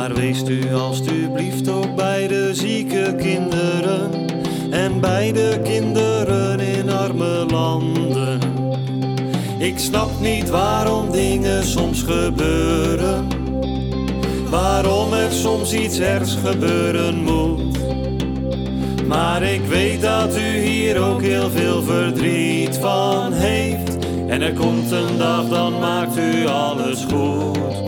Maar wees u alstublieft ook bij de zieke kinderen en bij de kinderen in arme landen. Ik snap niet waarom dingen soms gebeuren, waarom er soms iets ergs gebeuren moet. Maar ik weet dat u hier ook heel veel verdriet van heeft. En er komt een dag, dan maakt u alles goed.